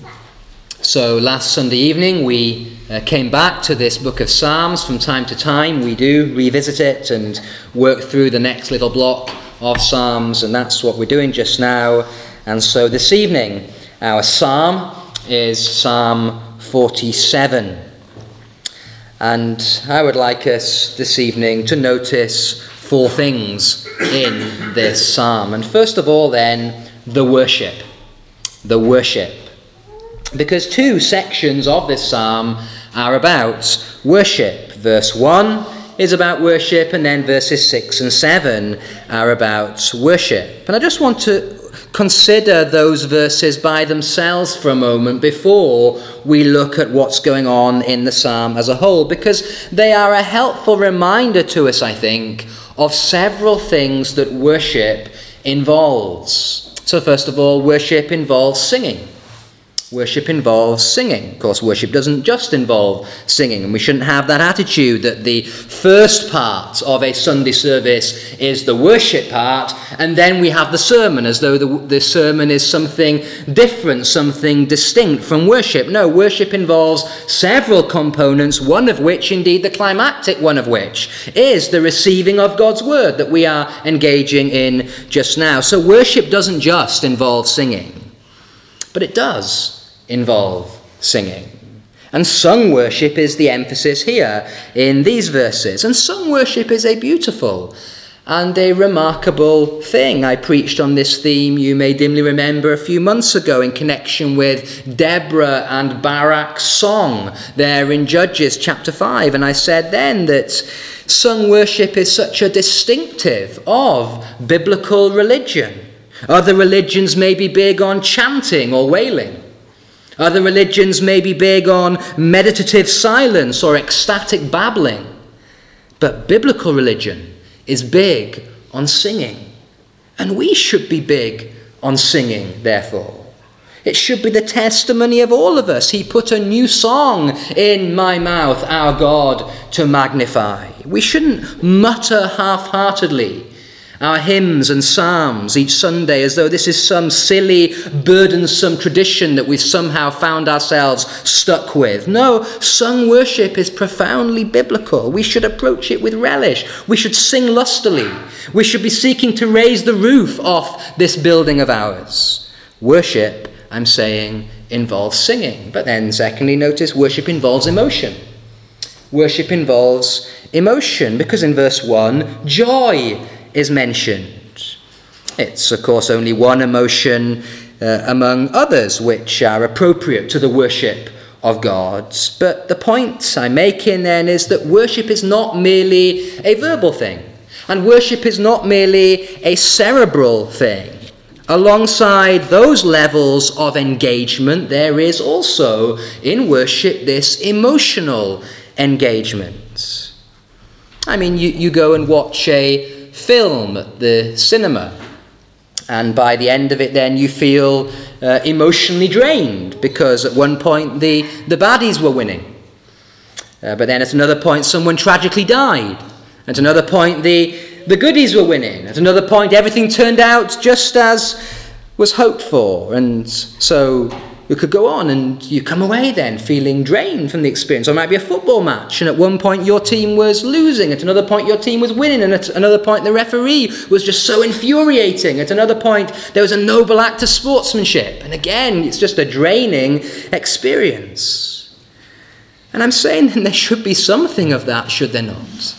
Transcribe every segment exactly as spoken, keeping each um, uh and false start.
So last Sunday evening we uh, came back to this book of Psalms. From time to time we do revisit it and work through the next little block of Psalms, and that's what we're doing just now. And so this evening our psalm is Psalm forty-seven. And I would like us this evening to notice four things in this psalm. And first of all then, the worship. The worship. Because two sections of this psalm are about worship. Verse one is about worship, and then verses six and seven are about worship. And I just want to consider those verses by themselves for a moment before we look at what's going on in the psalm as a whole, because they are a helpful reminder to us, I think, of several things that worship involves. So first of all, worship involves singing. Worship involves singing. Of course, worship doesn't just involve singing, and we shouldn't have that attitude that the first part of a Sunday service is the worship part, and then we have the sermon, as though the, the sermon is something different, something distinct from worship. No, worship involves several components, one of which, indeed the climactic one of which, is the receiving of God's word that we are engaging in just now. So worship doesn't just involve singing, but it does involve singing. And sung worship is the emphasis here in these verses. And sung worship is a beautiful and a remarkable thing. I preached on this theme, you may dimly remember, a few months ago in connection with Deborah and Barak's song there in Judges chapter five. And I said then that sung worship is such a distinctive of biblical religion. Other religions may be big on chanting or wailing. Other religions may be big on meditative silence or ecstatic babbling. But biblical religion is big on singing. And we should be big on singing, therefore. It should be the testimony of all of us. He put a new song in my mouth, our God to magnify. We shouldn't mutter half-heartedly our hymns and psalms each Sunday as though this is some silly, burdensome tradition that we've somehow found ourselves stuck with. No, sung worship is profoundly biblical. We should approach it with relish. We should sing lustily. We should be seeking to raise the roof off this building of ours. Worship, I'm saying, involves singing. But then, secondly, notice worship involves emotion. Worship involves emotion, because in verse one, joy is mentioned. It's, of course, only one emotion uh, among others which are appropriate to the worship of God. But the point I'm making then is that worship is not merely a verbal thing, and worship is not merely a cerebral thing. Alongside those levels of engagement, there is also in worship this emotional engagement. I mean, you, you go and watch a film at the cinema, and by the end of it then you feel uh, emotionally drained, because at one point the, the baddies were winning, uh, but then at another point someone tragically died, at another point the, the goodies were winning, at another point everything turned out just as was hoped for. And so you could go on, and you come away then feeling drained from the experience. Or it might be a football match, and at one point your team was losing, at another point your team was winning, and at another point the referee was just so infuriating, at another point there was a noble act of sportsmanship, and again it's just a draining experience. And I'm saying that there should be something of that, should there not,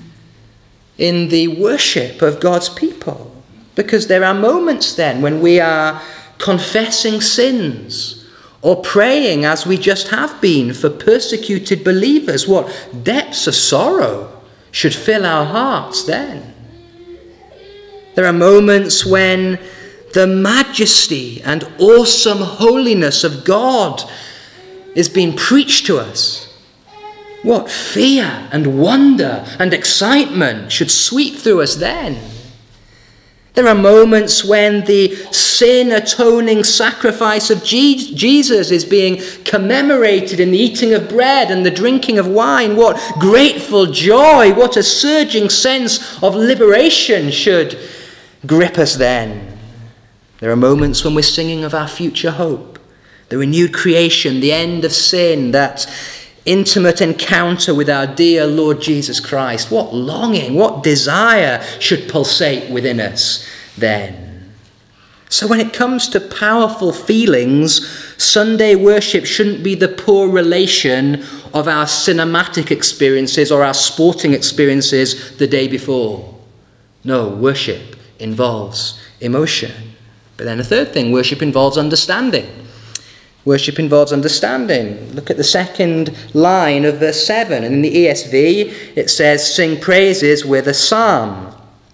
in the worship of God's people, because there are moments then when we are confessing sins, or praying as we just have been for persecuted believers. What depths of sorrow should fill our hearts then. There are moments when the majesty and awesome holiness of God is being preached to us. What fear and wonder and excitement should sweep through us then. There are moments when the sin-atoning sacrifice of Jesus is being commemorated in the eating of bread and the drinking of wine. What grateful joy, what a surging sense of liberation should grip us then. There are moments when we're singing of our future hope, the renewed creation, the end of sin, that intimate encounter with our dear Lord Jesus Christ. What longing, what desire should pulsate within us then? So when it comes to powerful feelings, Sunday worship shouldn't be the poor relation of our cinematic experiences or our sporting experiences the day before. No, worship involves emotion. But then a third thing, worship involves understanding. Worship involves understanding. Look at the second line of verse seven. And in the E S V, it says, sing praises with a psalm.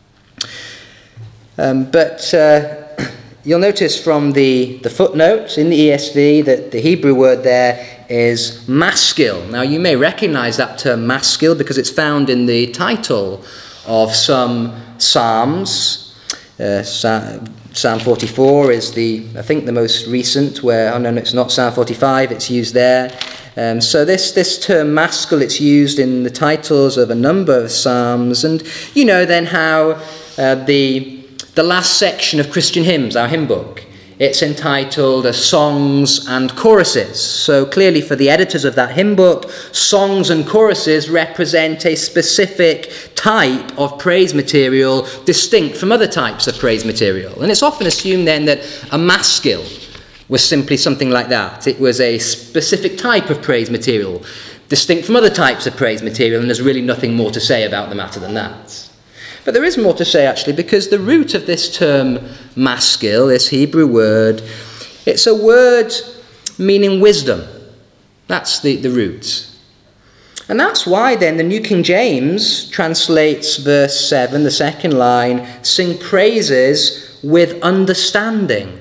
Um, but uh, you'll notice from the, the footnote in the E S V that the Hebrew word there is maskil. Now, you may recognize that term maskil because it's found in the title of some psalms. Uh, Psalm forty-four is the, I think, the most recent where, oh no, no it's not Psalm forty-five, it's used there. Um, so this, this term maskil, it's used in the titles of a number of psalms. And you know then how uh, the, the last section of Christian hymns, our hymn book, it's entitled uh, Songs and Choruses. So clearly for the editors of that hymn book, songs and choruses represent a specific type of praise material distinct from other types of praise material. And it's often assumed then that a maskil was simply something like that. It was a specific type of praise material distinct from other types of praise material, and there's really nothing more to say about the matter than that. But there is more to say, actually, because the root of this term maskil, this Hebrew word, it's a word meaning wisdom. That's the, the root. And that's why then the New King James translates verse seven, the second line, sing praises with understanding.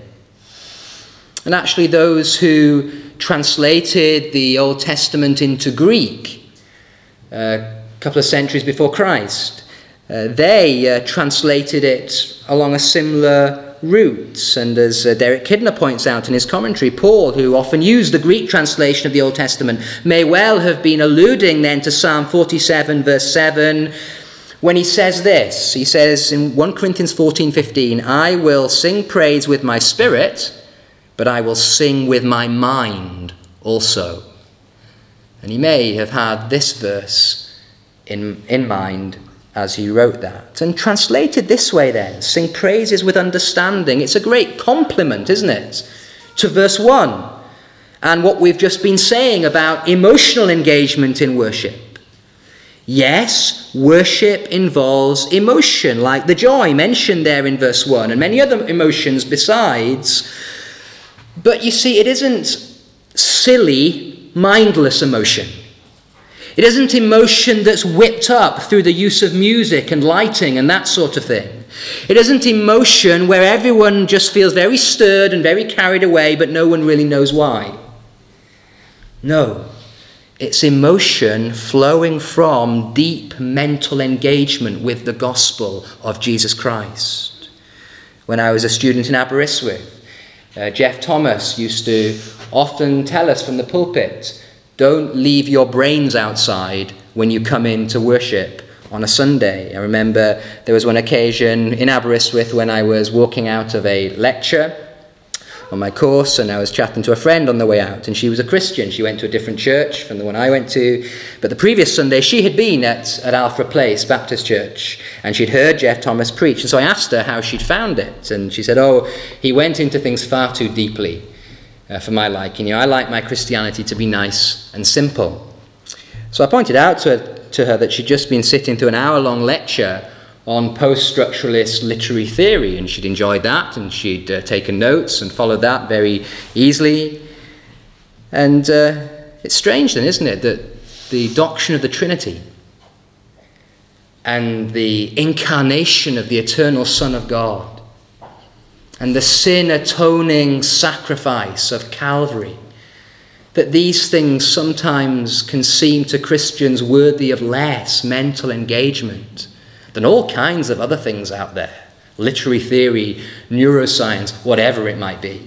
And actually those who translated the Old Testament into Greek a couple of centuries before Christ, Uh, they uh, translated it along a similar route. And as uh, Derek Kidner points out in his commentary, Paul, who often used the Greek translation of the Old Testament, may well have been alluding then to Psalm forty-seven, verse seven, when he says this. He says in First Corinthians fourteen fifteen, I will sing praise with my spirit, but I will sing with my mind also. And he may have had this verse in, in mind as he wrote that. And translated this way then, sing praises with understanding. It's a great compliment, isn't it, to verse one and what we've just been saying about emotional engagement in worship. Yes, worship involves emotion, like the joy mentioned there in verse one, and many other emotions besides. But you see, it isn't silly, mindless emotion. It isn't emotion that's whipped up through the use of music and lighting and that sort of thing. It isn't emotion where everyone just feels very stirred and very carried away, but no one really knows why. No, it's emotion flowing from deep mental engagement with the gospel of Jesus Christ. When I was a student in Aberystwyth, uh, Jeff Thomas used to often tell us from the pulpit, don't leave your brains outside when you come in to worship on a Sunday. I remember there was one occasion in Aberystwyth when I was walking out of a lecture on my course, and I was chatting to a friend on the way out, and she was a Christian. She went to a different church from the one I went to, but the previous Sunday she had been at, at Alfred Place Baptist Church, and she'd heard Jeff Thomas preach, and so I asked her how she'd found it, and she said, oh, he went into things far too deeply. Uh, for my liking. You know, I like my Christianity to be nice and simple. So I pointed out to her, to her that she'd just been sitting through an hour-long lecture on post-structuralist literary theory, and she'd enjoyed that, and she'd uh, taken notes and followed that very easily. And uh, it's strange then, isn't it, that the doctrine of the Trinity and the incarnation of the eternal Son of God and the sin-atoning sacrifice of Calvary, that these things sometimes can seem to Christians worthy of less mental engagement than all kinds of other things out there, literary theory, neuroscience, whatever it might be.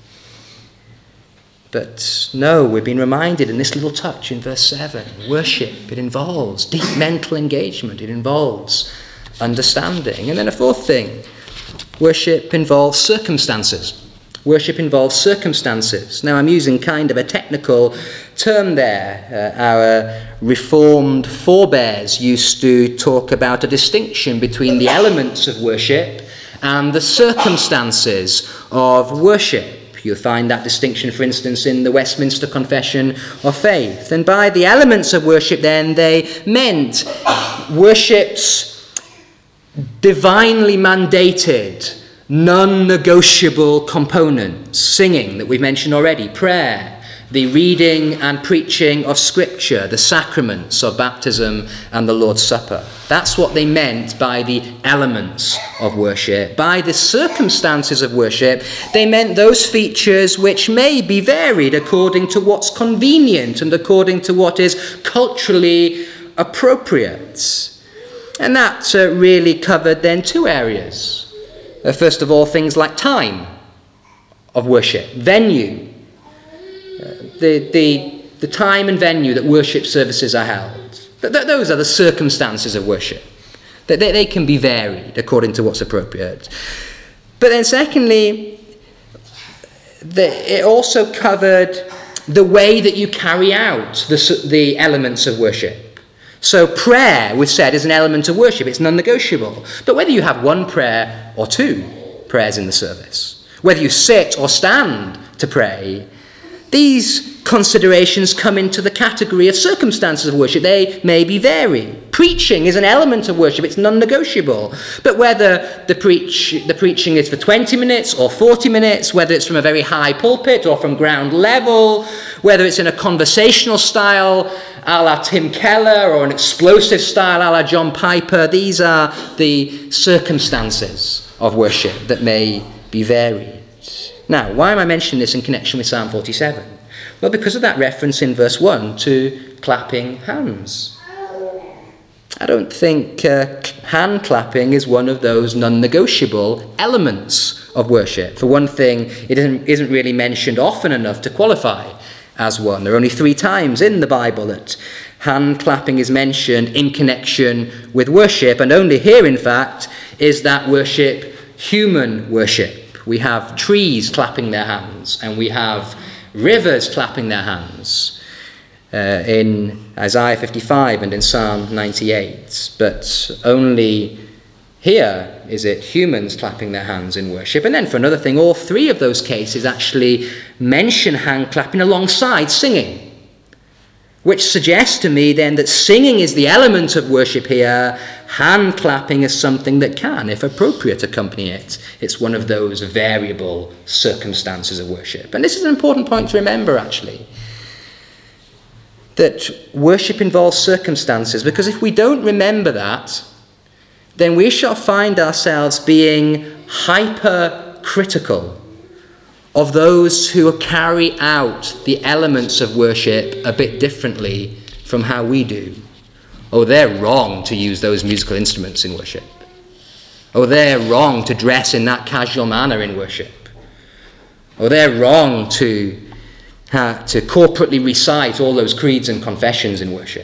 But no, we've been reminded in this little touch in verse seven, worship, it involves deep mental engagement, it involves understanding. And then a fourth thing, worship involves circumstances. Worship involves circumstances. Now, I'm using kind of a technical term there. Uh, our Reformed forebears used to talk about a distinction between the elements of worship and the circumstances of worship. You'll find that distinction, for instance, in the Westminster Confession of Faith. And by the elements of worship, then, they meant worship's divinely mandated, non-negotiable components. Singing, that we've mentioned already, prayer, the reading and preaching of Scripture, the sacraments of baptism and the Lord's Supper. That's what they meant by the elements of worship. By the circumstances of worship, they meant those features which may be varied according to what's convenient and according to what is culturally appropriate. And that uh, really covered then two areas. Uh, first of all, things like time of worship, venue, The, the, the time and venue that worship services are held. Th- th- those are the circumstances of worship. They, they, they can be varied according to what's appropriate. But then secondly, the, it also covered the way that you carry out the, the elements of worship. So prayer, we've said, is an element of worship. It's non-negotiable. But whether you have one prayer or two prayers in the service, whether you sit or stand to pray, these considerations come into the category of circumstances of worship. They may be varied. Preaching is an element of worship. It's non-negotiable. But whether the preach the preaching is for twenty minutes or forty minutes, whether it's from a very high pulpit or from ground level, whether it's in a conversational style a la Tim Keller or an explosive style a la John Piper, these are the circumstances of worship that may be varied. Now, why am I mentioning this in connection with Psalm forty-seven? Well, because of that reference in verse one to clapping hands. I don't think uh, hand clapping is one of those non-negotiable elements of worship. For one thing, it isn't, isn't really mentioned often enough to qualify as one. There are only three times in the Bible that hand clapping is mentioned in connection with worship, and only here, in fact, is that worship human worship. We have trees clapping their hands, and we have rivers clapping their hands uh, in Isaiah fifty-five and in Psalm ninety-eight. But only here is it humans clapping their hands in worship. And then for another thing, all three of those cases actually mention hand clapping alongside singing, which suggests to me then that singing is the element of worship here. Hand clapping is something that can, if appropriate, accompany it. It's one of those variable circumstances of worship. And this is an important point to remember, actually, that worship involves circumstances, because if we don't remember that, then we shall find ourselves being hypercritical of those who carry out the elements of worship a bit differently from how we do. Oh, they're wrong to use those musical instruments in worship. Oh, they're wrong to dress in that casual manner in worship. Oh, they're wrong to, uh, to corporately recite all those creeds and confessions in worship.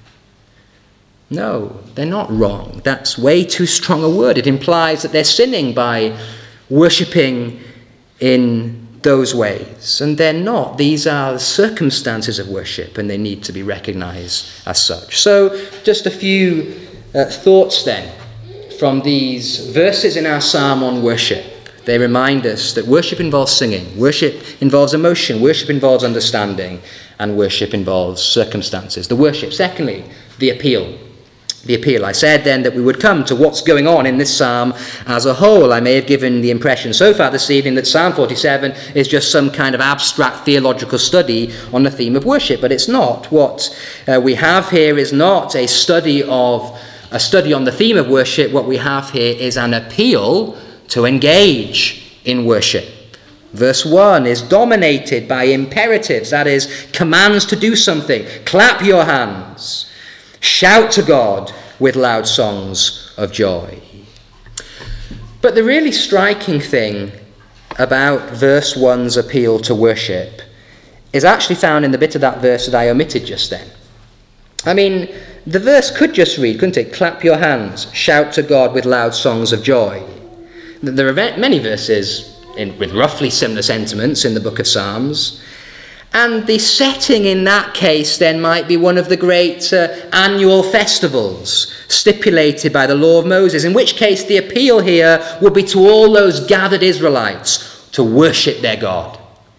No, they're not wrong. That's way too strong a word. It implies that they're sinning by worshipping in those ways, and they're not. These are the circumstances of worship, and they need to be recognized as such. So just a few uh, thoughts then from these verses in our psalm on worship. They remind us that worship involves singing, worship involves emotion, worship involves understanding, and worship involves circumstances. The worship. Secondly, the appeal. The appeal. I said then that we would come to what's going on in this psalm as a whole. I may have given the impression so far this evening that Psalm forty-seven is just some kind of abstract theological study on the theme of worship, but it's not. What uh, we have here is not a study of a study on the theme of worship. What we have here is an appeal to engage in worship. Verse one is dominated by imperatives, that is, commands to do something. Clap your hands. Shout to God with loud songs of joy. But the really striking thing about verse one's appeal to worship is actually found in the bit of that verse that I omitted just then. I mean, the verse could just read, couldn't it? Clap your hands, shout to God with loud songs of joy. There are many verses in, with roughly similar sentiments in the book of Psalms. And the setting in that case then might be one of the great uh, annual festivals stipulated by the law of Moses, in which case the appeal here would be to all those gathered Israelites to worship their God.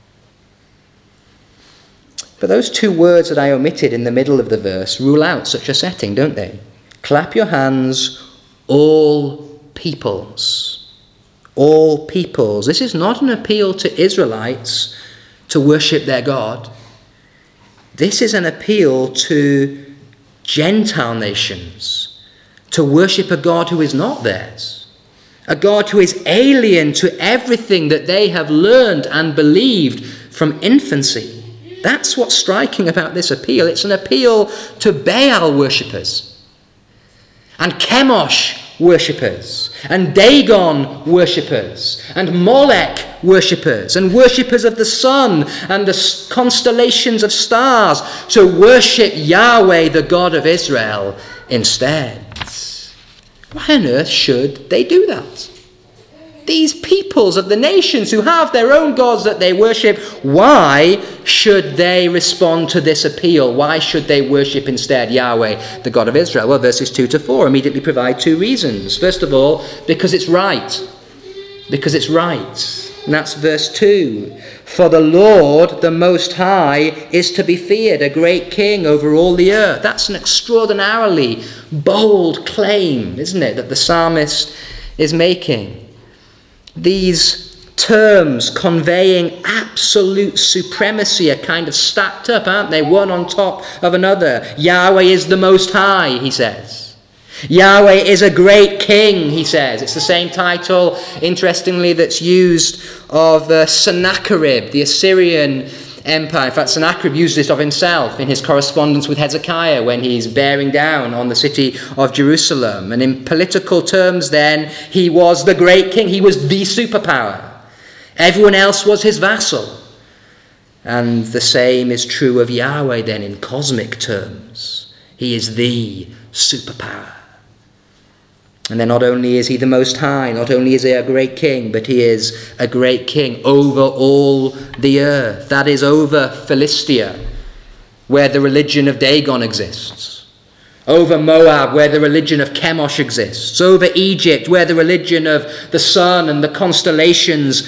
But those two words that I omitted in the middle of the verse rule out such a setting, don't they? Clap your hands, all peoples. All peoples. This is not an appeal to Israelites to worship their God. This is an appeal to Gentile nations to worship a God who is not theirs, a God who is alien to everything that they have learned and believed from infancy. That's what's striking about this appeal. It's an appeal to Baal worshippers and Chemosh worshippers and Dagon worshippers and Molech worshippers and worshippers of the sun and the constellations of stars, to worship Yahweh, the God of Israel, instead. Why on earth should they do that? These peoples of the nations who have their own gods that they worship, why should they respond to this appeal? Why should they worship instead Yahweh, the God of Israel? Well, verses two to four immediately provide two reasons. First of all, because it's right. Because it's right. And that's verse two. For the Lord, the Most High, is to be feared, a great king over all the earth. That's an extraordinarily bold claim, isn't it, that the psalmist is making. These terms conveying absolute supremacy are kind of stacked up, aren't they? One on top of another. Yahweh is the Most High, he says. Yahweh is a great king, he says. It's the same title, interestingly, that's used of uh, Sennacherib, the Assyrian Empire. In fact, Sennacherib used it of himself in his correspondence with Hezekiah when he's bearing down on the city of Jerusalem. And in political terms then, he was the great king. He was the superpower. Everyone else was his vassal. And the same is true of Yahweh then in cosmic terms. He is the superpower. And then not only is he the Most High, not only is he a great king, but he is a great king over all the earth. That is, over Philistia, where the religion of Dagon exists. Over Moab, where the religion of Chemosh exists. Over Egypt, where the religion of the sun and the constellations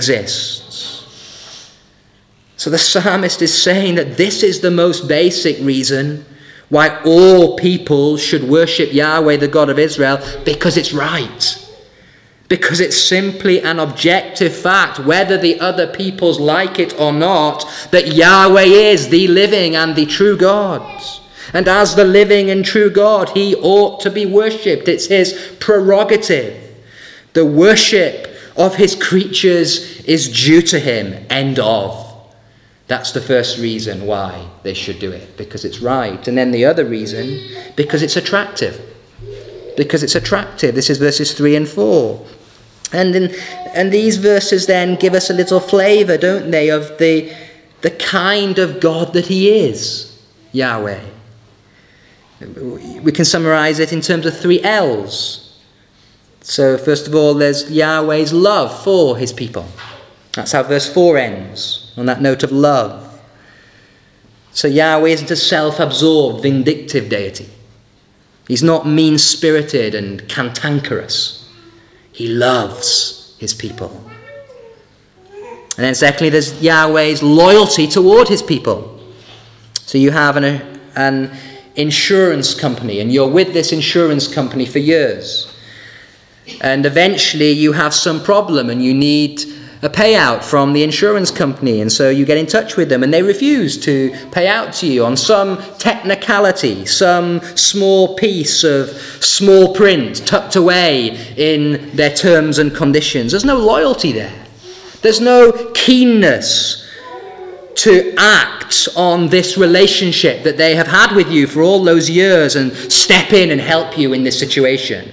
exists. So the psalmist is saying that this is the most basic reason why all people should worship Yahweh, the God of Israel, because it's right. Because it's simply an objective fact, whether the other peoples like it or not, that Yahweh is the living and the true God. And as the living and true God, he ought to be worshipped. It's his prerogative. The worship of his creatures is due to him. End of. That's the first reason why they should do it, because it's right. And then the other reason, because it's attractive. Because it's attractive. This is verses three and four. And in, and these verses then give us a little flavour, don't they, of the, the kind of God that he is, Yahweh. We can summarise it in terms of three L's. So first of all, there's Yahweh's love for his people. That's how verse four ends, on that note of love. So Yahweh isn't a self-absorbed, vindictive deity. He's not mean-spirited and cantankerous. He loves his people. And then secondly, there's Yahweh's loyalty toward his people. So you have an, an insurance company, and you're with this insurance company for years. And eventually you have some problem and you need a payout from the insurance company, and so you get in touch with them and they refuse to pay out to you on some technicality, some small piece of small print tucked away in their terms and conditions. There's no loyalty there. There's no keenness to act on this relationship that they have had with you for all those years and step in and help you in this situation.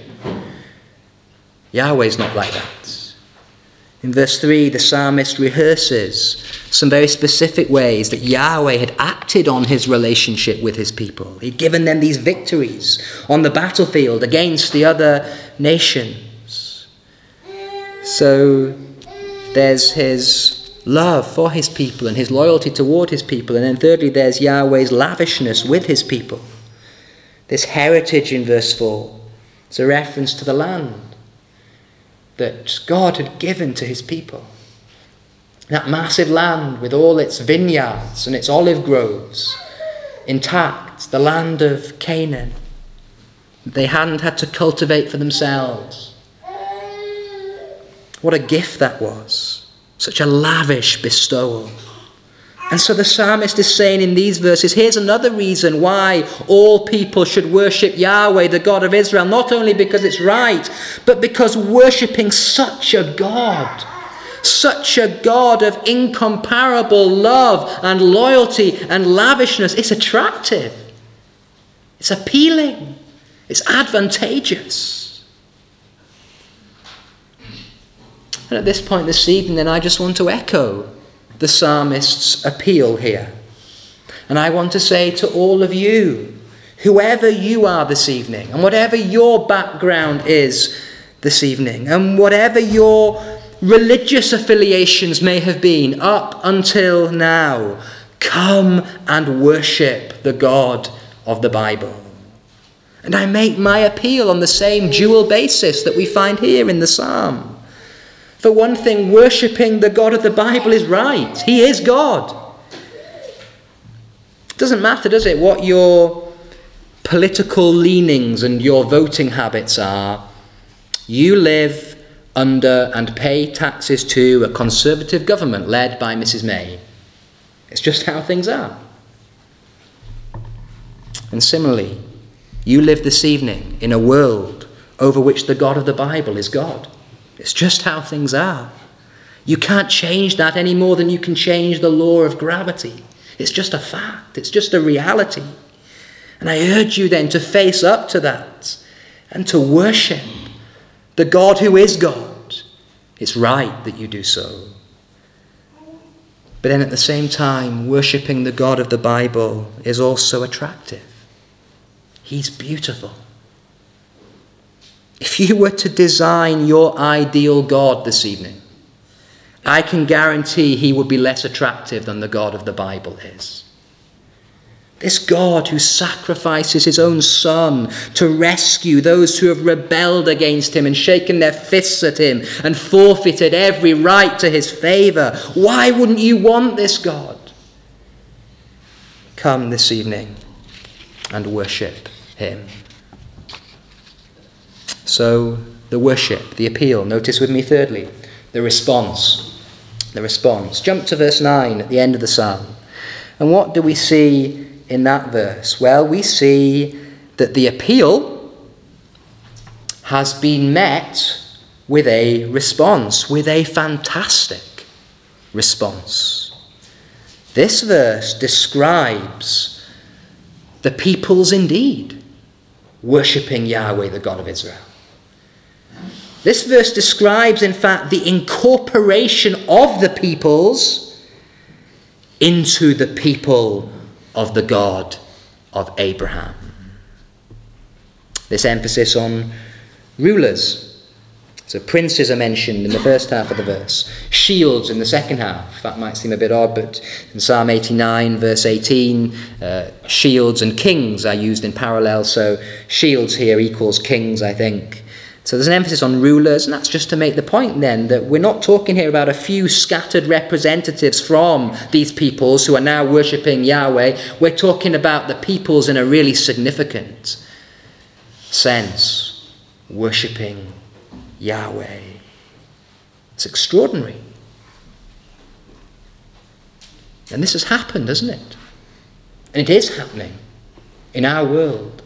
Yahweh's not like that. In verse three, the psalmist rehearses some very specific ways that Yahweh had acted on his relationship with his people. He'd given them these victories on the battlefield against the other nations. So there's his love for his people and his loyalty toward his people. And then thirdly, there's Yahweh's lavishness with his people. This heritage in verse four is a reference to the land that God had given to his people. That massive land with all its vineyards and its olive groves intact, the land of Canaan. They hadn't had to cultivate for themselves. What a gift that was. Such a lavish bestowal. And so the psalmist is saying in these verses, here's another reason why all people should worship Yahweh, the God of Israel, not only because it's right, but because worshipping such a God, such a God of incomparable love and loyalty and lavishness, it's attractive. It's appealing. It's advantageous. And at this point this evening, then, I just want to echo the psalmist's appeal here. And I want to say to all of you, whoever you are this evening, and whatever your background is this evening, and whatever your religious affiliations may have been up until now, come and worship the God of the Bible. And I make my appeal on the same dual basis that we find here in the psalm. For one thing, worshipping the God of the Bible is right. He is God. It doesn't matter, does it, what your political leanings and your voting habits are. You live under and pay taxes to a Conservative government led by Missus May. It's just how things are. And similarly, you live this evening in a world over which the God of the Bible is God. It's just how things are. You can't change that any more than you can change the law of gravity. It's just a fact. It's just a reality. And I urge you then to face up to that and to worship the God who is God. It's right that you do so. But then at the same time, worshipping the God of the Bible is also attractive. He's beautiful. If you were to design your ideal God this evening, I can guarantee he would be less attractive than the God of the Bible is. This God who sacrifices his own son to rescue those who have rebelled against him and shaken their fists at him and forfeited every right to his favour. Why wouldn't you want this God? Come this evening and worship him. So the worship, the appeal. Notice with me thirdly, the response. The response. Jump to verse nine at the end of the psalm. And what do we see in that verse? Well, we see that the appeal has been met with a response, with a fantastic response. This verse describes the peoples indeed worshipping Yahweh, the God of Israel. This verse describes, in fact, the incorporation of the peoples into the people of the God of Abraham. This emphasis on rulers. So princes are mentioned in the first half of the verse. Shields in the second half. That might seem a bit odd, but in Psalm eighty-nine, verse eighteen, uh, shields and kings are used in parallel. So shields here equals kings, I think. So there's an emphasis on rulers, and that's just to make the point then that we're not talking here about a few scattered representatives from these peoples who are now worshipping Yahweh. We're talking about the peoples in a really significant sense, worshipping Yahweh. It's extraordinary. And this has happened, hasn't it? And it is happening in our world.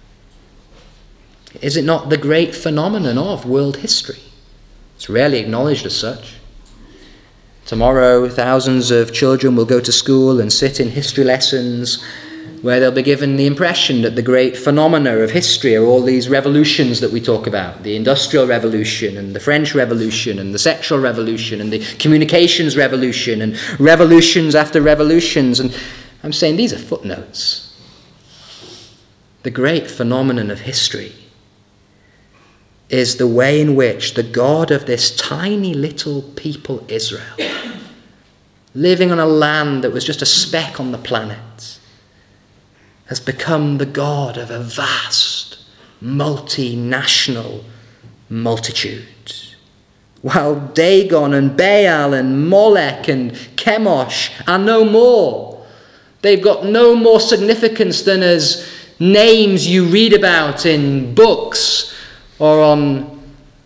Is it not the great phenomenon of world history? It's rarely acknowledged as such. Tomorrow, thousands of children will go to school and sit in history lessons where they'll be given the impression that the great phenomena of history are all these revolutions that we talk about, the Industrial Revolution and the French Revolution and the Sexual Revolution and the Communications Revolution and revolutions after revolutions. And I'm saying these are footnotes. The great phenomenon of history is the way in which the God of this tiny little people Israel, living on a land that was just a speck on the planet, has become the God of a vast, multinational multitude. While Dagon and Baal and Molech and Chemosh are no more. They've got no more significance than as names you read about in books or on,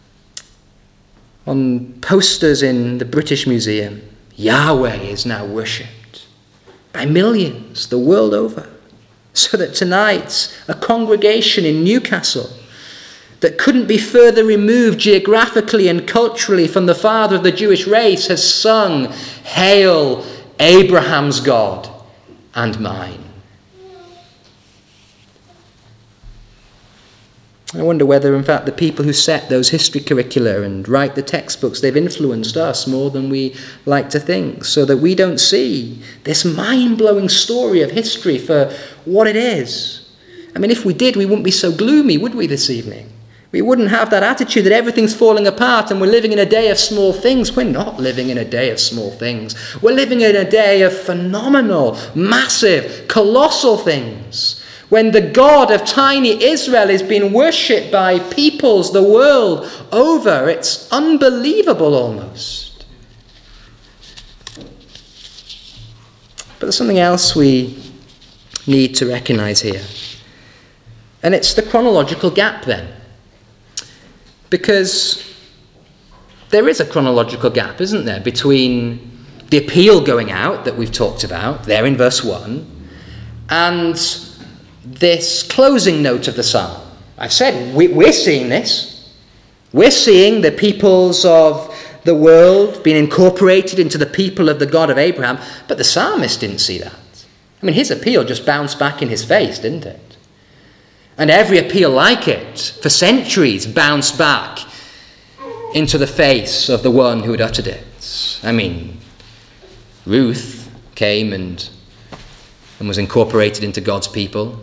on posters in the British Museum. Yahweh is now worshipped by millions the world over. So that tonight, a congregation in Newcastle that couldn't be further removed geographically and culturally from the father of the Jewish race has sung, "Hail Abraham's God and mine." I wonder whether, in fact, the people who set those history curricula and write the textbooks, they've influenced us more than we like to think, so that we don't see this mind-blowing story of history for what it is. I mean, if we did, we wouldn't be so gloomy, would we, this evening? We wouldn't have that attitude that everything's falling apart and we're living in a day of small things. We're not living in a day of small things. We're living in a day of phenomenal, massive, colossal things. When the God of tiny Israel is being worshipped by peoples the world over, it's unbelievable almost. But there's something else we need to recognize here. And it's the chronological gap then. Because there is a chronological gap, isn't there, between the appeal going out that we've talked about, there in verse one, and this closing note of the psalm. I've said we, we're seeing this. We're seeing the peoples of the world being incorporated into the people of the God of Abraham, but the psalmist didn't see that. I mean, his appeal just bounced back in his face, didn't it? And every appeal like it, for centuries, bounced back into the face of the one who had uttered it. I mean, Ruth came and, and was incorporated into God's people.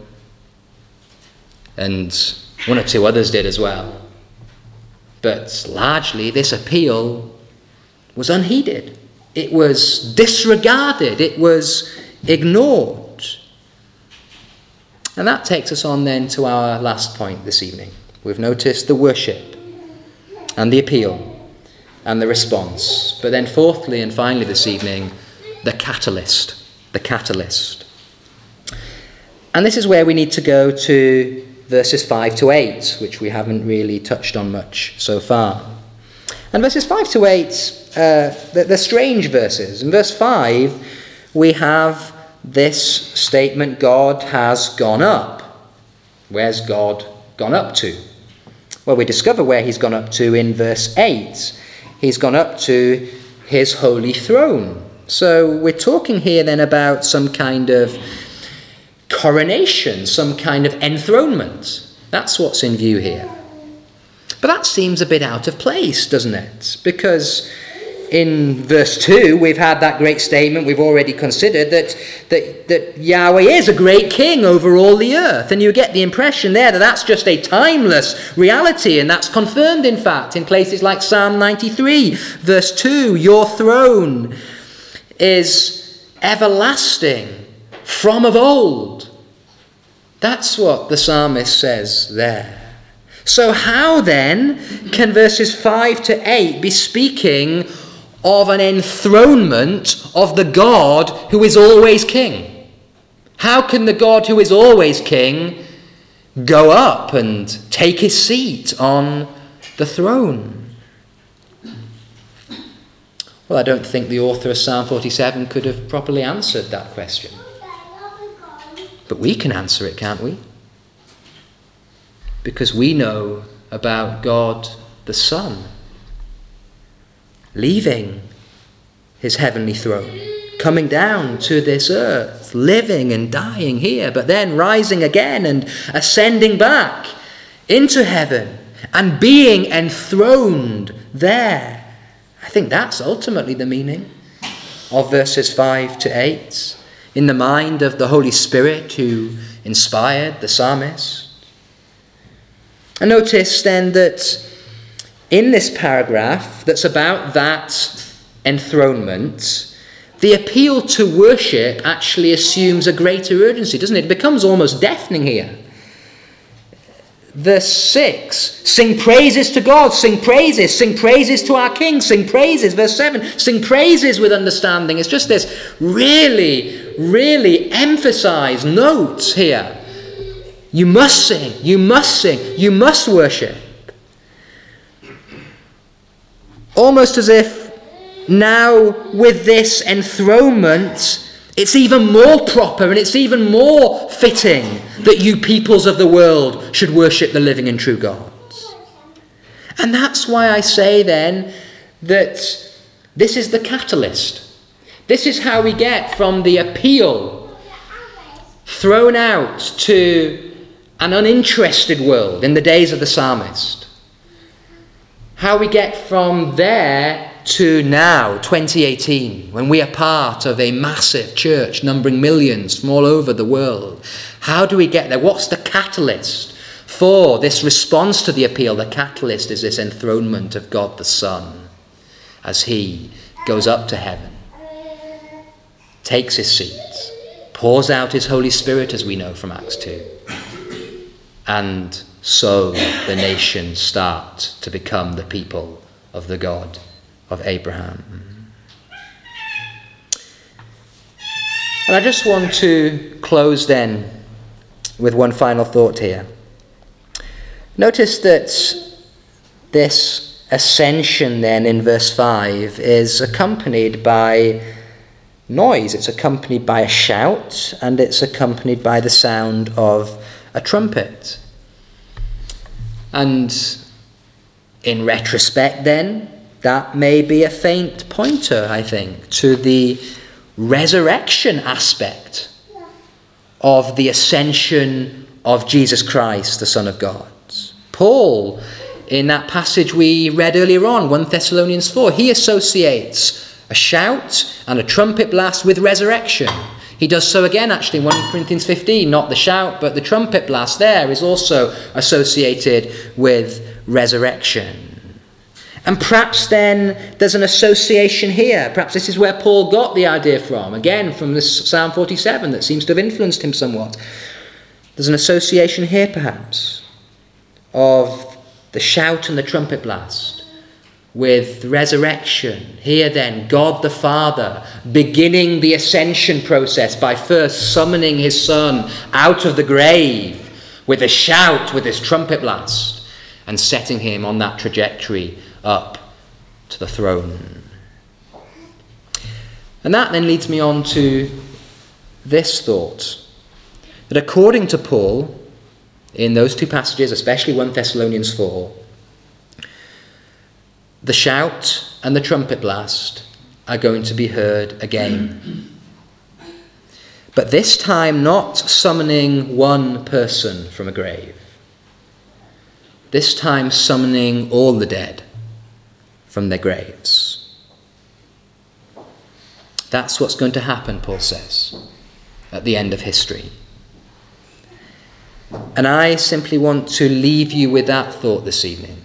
And one or two others did as well. But largely, this appeal was unheeded. It was disregarded. It was ignored. And that takes us on then to our last point this evening. We've noticed the worship and the appeal and the response. But then fourthly and finally this evening, the catalyst. The catalyst. And this is where we need to go to verses five to eight, which we haven't really touched on much so far. And verses five to eight, uh, they're, they're strange verses. In verse five, we have this statement, God has gone up. Where's God gone up to? Well, we discover where he's gone up to in verse eight. He's gone up to his holy throne. So we're talking here then about some kind of coronation, some kind of enthronement. That's what's in view here. But that seems a bit out of place, doesn't it? Because in verse two, we've had that great statement we've already considered that, that, that Yahweh is a great king over all the earth. And you get the impression there that that's just a timeless reality. And that's confirmed, in fact, in places like Psalm ninety-three, verse two. Your throne is everlasting from of old. That's what the psalmist says there. So how then can verses five to eight be speaking of an enthronement of the God who is always king? How can the God who is always king go up and take his seat on the throne? Well, I don't think the author of Psalm forty-seven could have properly answered that question. But we can answer it, can't we? Because we know about God the Son leaving his heavenly throne, coming down to this earth, living and dying here, but then rising again and ascending back into heaven and being enthroned there. I think that's ultimately the meaning of verses five to eight in the mind of the Holy Spirit who inspired the psalmist. And notice then that in this paragraph that's about that enthronement, the appeal to worship actually assumes a greater urgency, doesn't it? It becomes almost deafening here. Verse six, sing praises to God, sing praises, sing praises to our King, sing praises. Verse seven, sing praises with understanding. It's just this really, really emphasized note here. You must sing, you must sing, you must worship. Almost as if now with this enthronement, it's even more proper and it's even more fitting that you peoples of the world should worship the living and true God. And that's why I say then that this is the catalyst. This is how we get from the appeal thrown out to an uninterested world in the days of the psalmist. How we get from there to now, twenty eighteen, when we are part of a massive church numbering millions from all over the world. How do we get there? What's the catalyst for this response to the appeal? The catalyst is this enthronement of God the Son as he goes up to heaven, takes his seat, pours out his Holy Spirit, as we know from Acts two. And so the nations start to become the people of the God of Abraham. And I just want to close then with one final thought here. Notice that this ascension then in verse five is accompanied by noise. It's accompanied by a shout, and it's accompanied by the sound of a trumpet. And in retrospect then, that may be a faint pointer, I think, to the resurrection aspect of the ascension of Jesus Christ, the Son of God. Paul, in that passage we read earlier on, First Thessalonians four, he associates a shout and a trumpet blast with resurrection. He does so again, actually, in First Corinthians fifteen. Not the shout, but the trumpet blast there is also associated with resurrection. And perhaps then there's an association here. Perhaps this is where Paul got the idea from. Again, from this Psalm forty-seven that seems to have influenced him somewhat. There's an association here, perhaps, of the shout and the trumpet blast with resurrection. Here then, God the Father beginning the ascension process by first summoning his Son out of the grave with a shout, with his trumpet blast, and setting him on that trajectory up to the throne. And that then leads me on to this thought, that according to Paul, in those two passages, especially First Thessalonians four, the shout and the trumpet blast are going to be heard again. But this time not summoning one person from a grave. This time summoning all the dead from their graves. That's what's going to happen, Paul says, at the end of history. And I simply want to leave you with that thought this evening.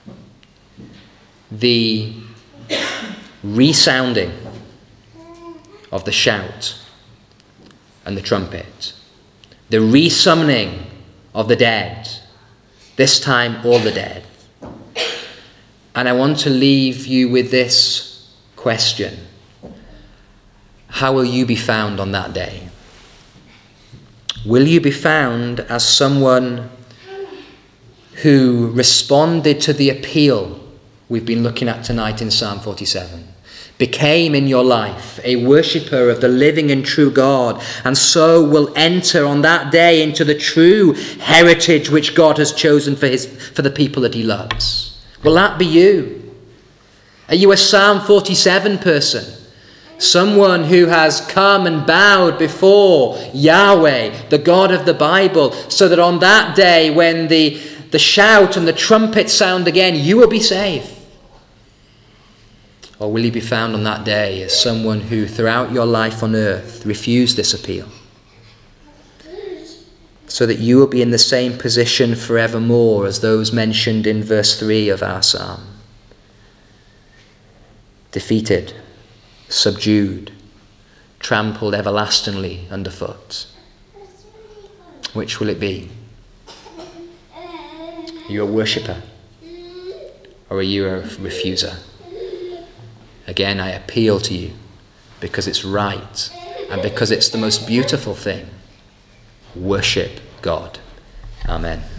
The resounding of the shout and the trumpet. The resummoning of the dead. This time all the dead. And I want to leave you with this question. How will you be found on that day? Will you be found as someone who responded to the appeal we've been looking at tonight in Psalm forty-seven, became in your life a worshipper of the living and true God, and so will enter on that day into the true heritage which God has chosen for his for the people that he loves? Will that be you? Are you a Psalm forty-seven person? Someone who has come and bowed before Yahweh, the God of the Bible, so that on that day when the, the shout and the trumpet sound again, you will be saved? Or will you be found on that day as someone who throughout your life on earth refused this appeal, so that you will be in the same position forevermore as those mentioned in verse three of our psalm? defeated, subdued, trampled everlastingly underfoot? Which will it be? Are you a worshipper? Or are you a refuser? Again, I appeal to you because it's right and because it's the most beautiful thing. Worship God. Amen.